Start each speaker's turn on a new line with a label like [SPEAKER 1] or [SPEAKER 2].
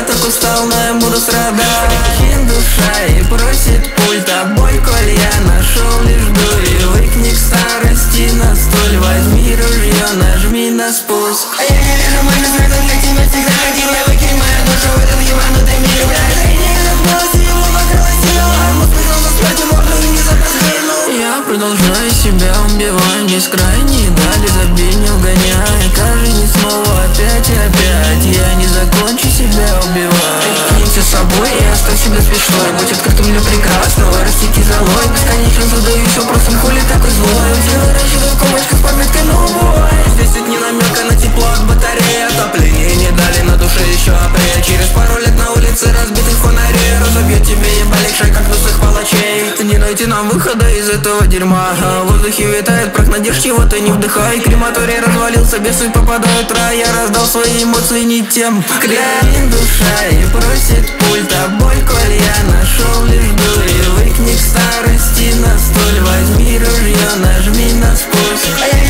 [SPEAKER 1] так устал, но я буду страдать. Чин душа и просит пульта, боль, коль я нашел лишь дурь. И выкни к старости на столь, возьми ружье, нажми на спуск.
[SPEAKER 2] А я не вижу мой знак, он для тебя всегда ходил. Я выкинь мою душу в этот ебанутый мир, блядь. Трение размылось, его покрылось тело. Мозг пришел спать, и можно и не запасхнул.
[SPEAKER 1] Я продолжаю себя убивать, бескрайние дали забей, угоняя. Каждый не снова опять и опять, я не закончу себя убивать. Рискните с собой и оставь себя смешной. Будь открытым для прекрасного, растите золой. Бесконечно задаюсь вопросом, хули такой злой. Все выращиваю в комочках с пометкой новой. Здесь ведь не намека на тепло от батареи. Отопление не дали, на душе еще апрель. Через пару лет на улице разбитых фонарей разобьет тебе ебалик шай, как дусых палачей. Не найти нам выхода из этого дерьма. В воздухе витает прах надежд, чего-то не вдыхай. Крематорий развалился, бесы попадают в рай. Я раздал свои эмоции не тем. Кряин душа и просит пульта, боль, коль я нашел лишь дурь. И выкни к старости на столь, возьми ружье, нажми на спуск.